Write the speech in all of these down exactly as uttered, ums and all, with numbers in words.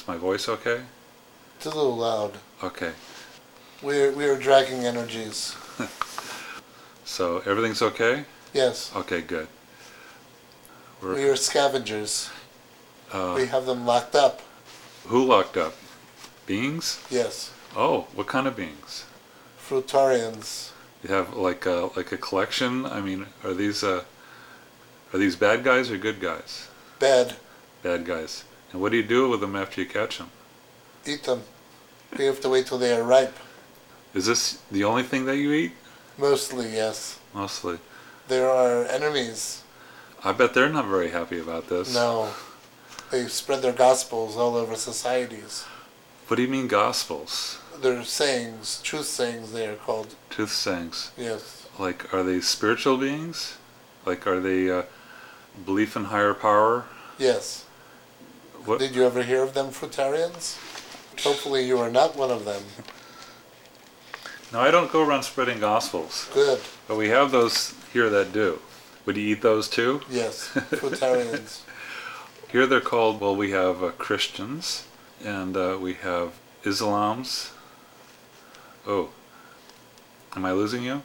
my voice okay? It's a little loud. Okay. We're, we are dragging energies. So everything's okay? Yes. Okay, good. We're, We are scavengers. uh, We have them locked up. who locked up? Beings? Yes. Oh, what kind of beings? Fruitarians. You have like a, like a collection? I mean, are these uh, are these bad guys or good guys? Bad. Bad guys. And what do you do with them after you catch them? Eat them. We have to wait till they are ripe. Is this the only thing that you eat? Mostly, yes. Mostly. There are enemies. I bet they're not very happy about this. No. They spread their gospels all over societies. What do you mean gospels? Their sayings, truth sayings they are called. Truth sayings. Yes. Like, are they spiritual beings? Like, are they uh, belief in higher power? Yes. What? Did you ever hear of them, fruitarians? Hopefully you are not one of them. No, I don't go around spreading gospels. Good. But we have those here that do. Would you eat those too? Yes, fruitarians. Here they're called, well, we have uh, Christians, and uh, we have Islams. Oh, am I losing you?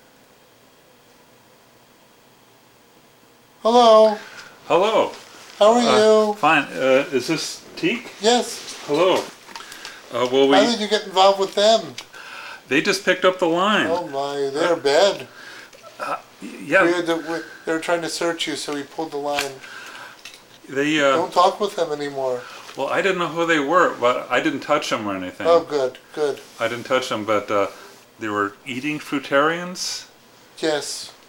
Hello. Hello. How are Uh, you? Fine. Uh, is this Teak? Yes. Hello. Uh, well, we, How did you get involved with them? they just picked up the line. Oh my, they're bad. Yeah, We had to, we, they were trying to search you, so we pulled the line. they, uh, Don't talk with them anymore. well, I didn't know who they were, but I didn't touch them or anything. Oh, good, good. I didn't touch them, but uh, they were eating fruitarians. Yes.